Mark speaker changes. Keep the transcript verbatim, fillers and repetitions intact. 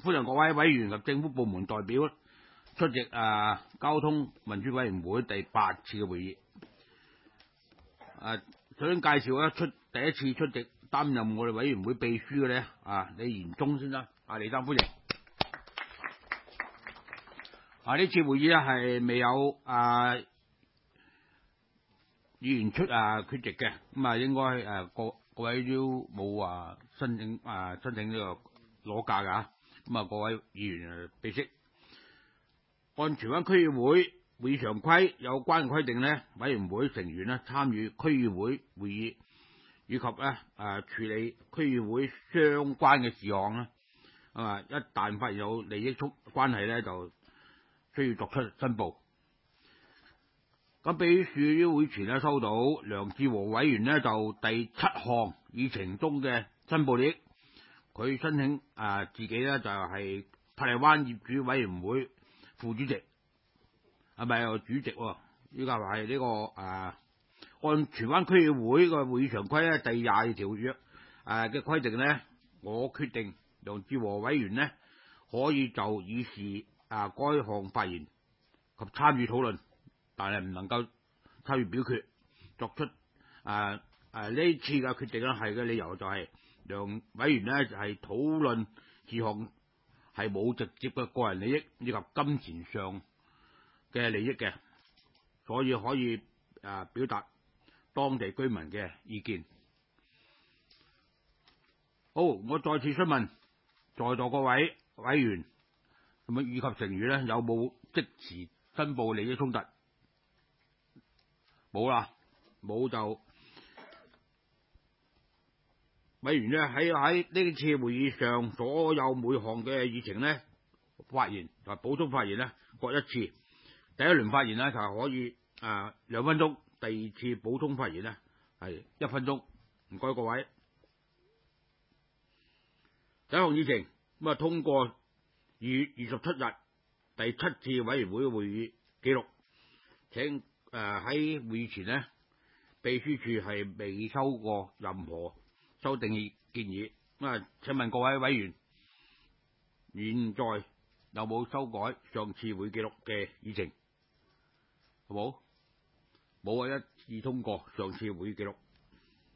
Speaker 1: 歡迎各位委員及政府部門代表出席啊交通運輸委員會第八次嘅會議。啊，首先介紹一出第一次出席擔任我哋委員會秘書嘅咧，啊李賢忠先生，啊李生歡迎。啊呢次會議咧係未有啊議員出啊缺席嘅，咁啊應該誒各各位都冇話申請啊申請呢個攞假㗎，咁啊各位議員誒備悉。按荃灣區議會會議常規有關嘅規定咧，委員會成員咧參與區議會會議以及咧誒處理區議會相關嘅事項咧，啊一旦發現有利益衝關係咧，就需要作出申報。咁秘書於會前咧收到梁志和委員咧就第七項議程中嘅申報利益，佢申請啊自己咧就係珀麗灣業主委員會副主席，係咪有主席喎？依家係呢個啊按荃灣區議會個會議常規咧第廿二條約誒嘅規定咧，我決定梁志和委員呢可以就議事啊該項發言及參與討論，但係唔能夠參與表決。作出誒誒呢次嘅決定咧，係嘅理由就係梁委員呢就係討論事項係冇直接嘅個人利益以及金錢上嘅利益嘅，所以可以誒表達當地居民嘅意見。好，我再次詢問在座各位委員咁以及成員咧，有冇即時申報利益衝突？冇啦，冇就委員咧喺喺呢次會議上所有每項嘅議程咧發言同埋補充發言咧各一次。第一輪發言咧就係可以啊兩分鐘，第二次補充發言咧係一分鐘。唔該各位。第一項議程咁啊通過二月二十七日第七次委員會會議記錄。請誒喺、呃、會議前呢，秘書處係未收過任何修訂建議。咁啊，請問各位委員，現在有冇修改上次會記錄嘅議程？好冇？冇啊，一致通過上次會記錄。